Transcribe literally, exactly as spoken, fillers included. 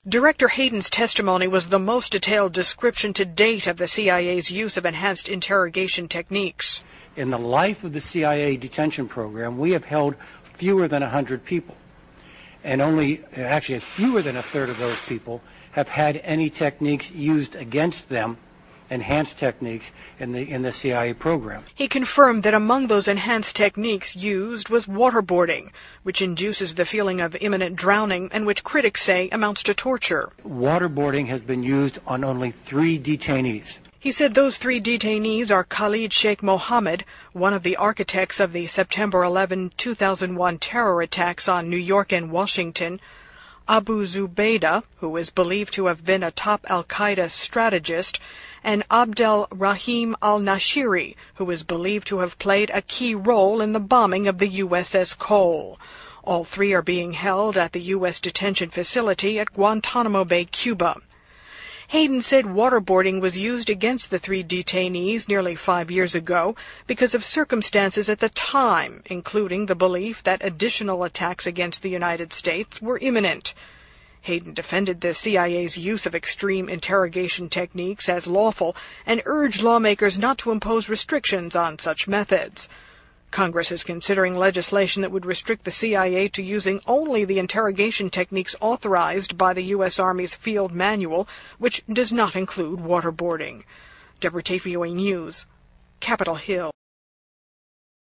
Director Hayden's testimony was the most detailed description to date of the C I A's use of enhanced interrogation techniques. In the life of the C I A detention program, we have held fewer than one hundred people. And only, actually fewer than a third of those people have had any techniques used against them, enhanced techniques, in the in the C I A program. He confirmed that among those enhanced techniques used was waterboarding, which induces the feeling of imminent drowning and which critics say amounts to torture. Waterboarding has been used on only three detainees. He said those three detainees are Khalid Sheikh Mohammed, one of the architects of the September eleventh, two thousand one terror attacks on New York and Washington, Abu Zubaydah, who is believed to have been a top al-Qaeda strategist, and Abdel Rahim al-Nashiri, who is believed to have played a key role in the bombing of the U S S Cole. All three are being held at the U S detention facility at Guantanamo Bay, Cuba. Hayden said waterboarding was used against the three detainees nearly five years ago because of circumstances at the time, including the belief that additional attacks against the United States were imminent. Hayden defended the C I A's use of extreme interrogation techniques as lawful and urged lawmakers not to impose restrictions on such methods. Congress is considering legislation that would restrict the C I A to using only the interrogation techniques authorized by the U S Army's field manual, which does not include waterboarding. Deborah Tafioi News, Capitol Hill.